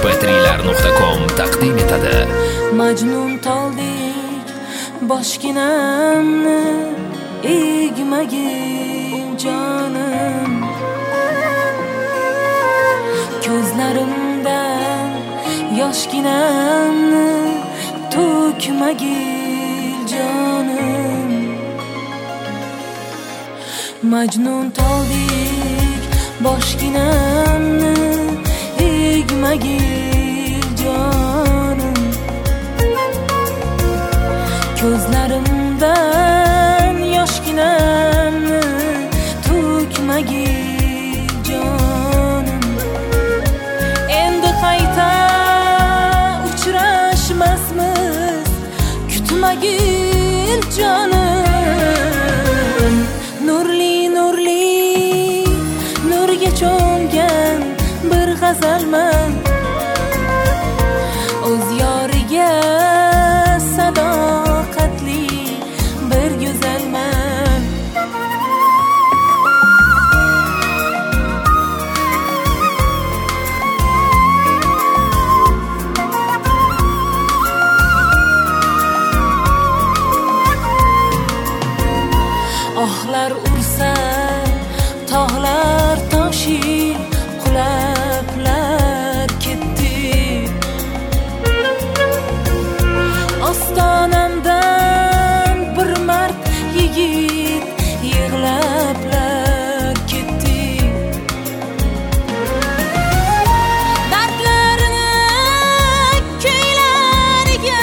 mp3lar.com taqdim etadi. Majnun toldik boshginamni egmagin jonim, ko'zlarimdan yoshginamni to'kmagin jonim. Majnun toldik boshginamni egmagin jonim, ko'zlarimdan yoshginamni to'kmagin jonim. Endi qayta uchrashmasmiz, kutmagin jonim. Nurli nurli nurga cho'mgan bir g'azalman, o'z yoriga sadoqatli bir go'zalman. Ohlar ursa tog'lar toshib qulablar ketdi, ostonamdan bir mard yigit yig'lablar ketdi. Dardlarini ko'ylariga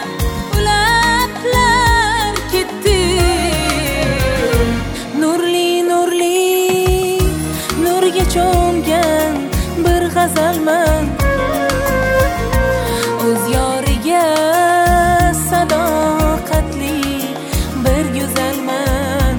ulablar ketdi. Nurli nurli nurga cho'mgan bir g'azalman, o'z yoriga sadoqatli bir go'zalman.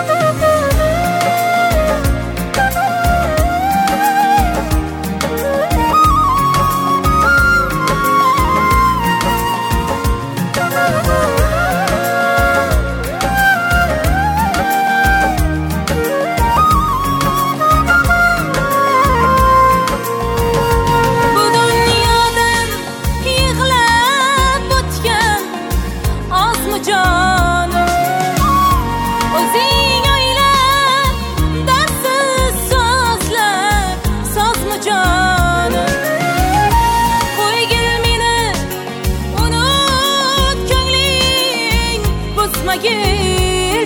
Bu dunyodan yig'lab o'tgan ozmi jonim, o'zing o'yla darsiz so'zlar sozmi jonim. Qo'ygil meni unut, ko'ngling buzmagin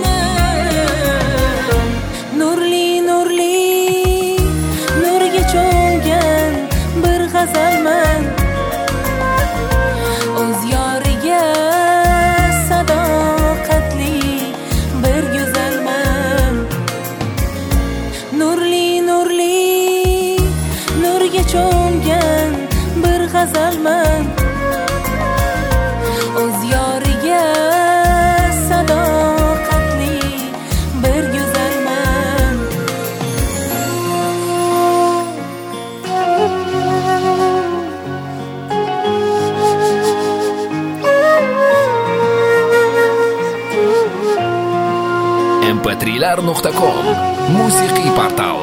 jonim. Nurli nurli nurga cho'mgan bir g'azalman, o'z yoriga sadoqatli bir go'zalman. Nurli nurli nurga cho'mgan bir g'azalman, o'z yoriga sadoqatli bir go'zalman. mp3lar.com musiqiy portal.